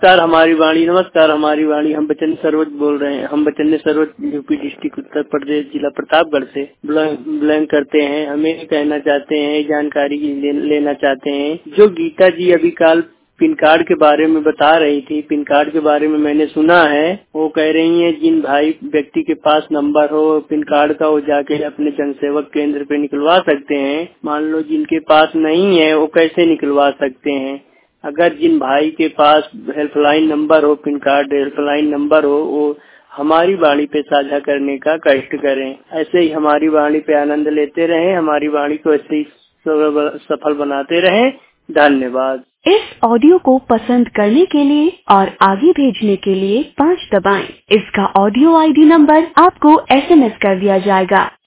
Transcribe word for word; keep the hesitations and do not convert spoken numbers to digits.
नमस्कार हमारी वाणी नमस्कार हमारी वाणी हम बचन सरोज बोल रहे हैं। हम बचन सरोज यूपी डिस्ट्रिक्ट उत्तर प्रदेश जिला प्रतापगढ़ से बिलोंग करते हैं। हमें कहना चाहते हैं, जानकारी ले, लेना चाहते हैं। जो गीता जी अभी काल पिन कार्ड के बारे में बता रही थी, पिन कार्ड के बारे में मैंने सुना है। वो कह रही है जिन भाई व्यक्ति के पास नंबर हो पिन कार्ड का, वो जाके अपने जनसेवक केंद्र पे निकलवा सकते हैं। मान लो जिनके पास नहीं है वो कैसे निकलवा सकते हैं। अगर जिन भाई के पास हेल्पलाइन नंबर हो, पिन कार्ड हेल्पलाइन नंबर हो, वो हमारी वाणी पे साझा करने का कष्ट करें। ऐसे ही हमारी वाणी पे आनंद लेते रहें, हमारी वाणी को ऐसे ही सफल बनाते रहें। धन्यवाद। इस ऑडियो को पसंद करने के लिए और आगे भेजने के लिए पाँच दबाएं। इसका ऑडियो आईडी नंबर आपको एसएमएस कर दिया जाएगा।